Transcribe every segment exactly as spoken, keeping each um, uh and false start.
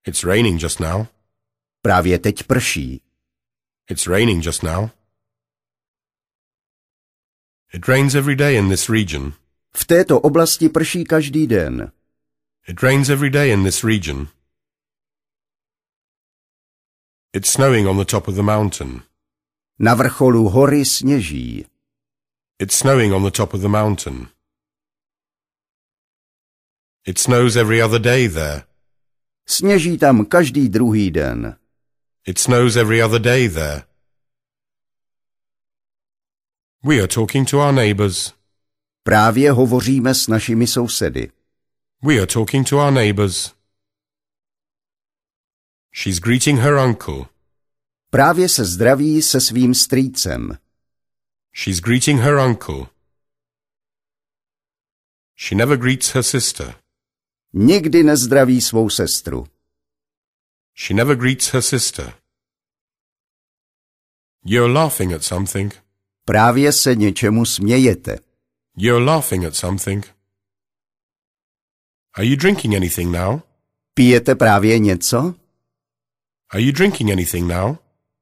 It's raining just now. Právě teď prší. It's raining just now. It rains every day in this region. V této oblasti prší každý den. It rains every day in this region. It's snowing on the top of the mountain. Na vrcholu hory sněží. It's snowing on the top of the mountain. It snows every other day there. Sněží tam každý druhý den. It snows every other day there. We are talking to our neighbors. Právě hovoříme s našimi sousedy. We are talking to our neighbors. She's greeting her uncle. Právě se zdraví se svým strýcem. She's greeting her uncle. She never greets her sister. Nikdy nezdraví svou sestru. She never greets her sister. You're laughing at something. Právě se něčemu smějete. You're laughing at something. Are you drinking anything now? Pijete právě něco? Are you drinking anything now?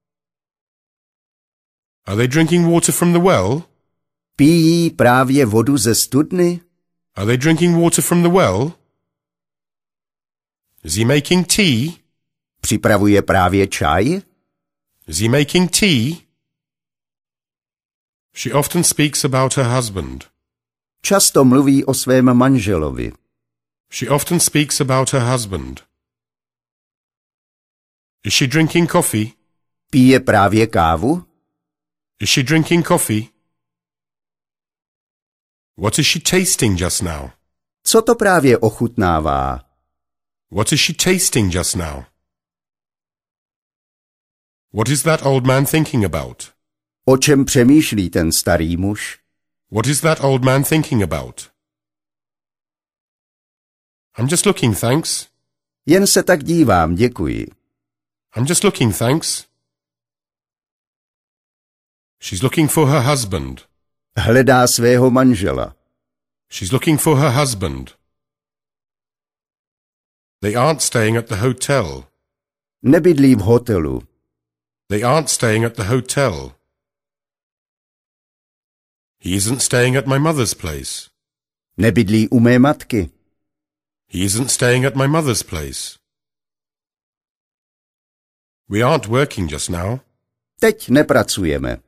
Are they drinking water from the well? Pijí právě vodu ze studny? Are they drinking water from the well? Is he making tea? Připravuje právě čaj? Is he making tea? She often speaks about her husband. Často mluví o svém manželovi. She often speaks about her husband. Is she drinking coffee? Pije právě kávu? Is she drinking coffee? What is she tasting just now? Co to právě ochutnává? What is she tasting just now? What is that old man thinking about? O čem přemýšlí ten starý muž? What is that old man thinking about? I'm just looking, thanks. Jen se tak dívám, děkuji. I'm just looking, thanks. She's looking for her husband. Hledá svého manžela. She's looking for her husband. They aren't staying at the hotel. Nebydlí v hotelu. They aren't staying at the hotel. He isn't staying at my mother's place. Nebydlí u mé matky. He isn't staying at my mother's place. We aren't working just now. Teď nepracujeme.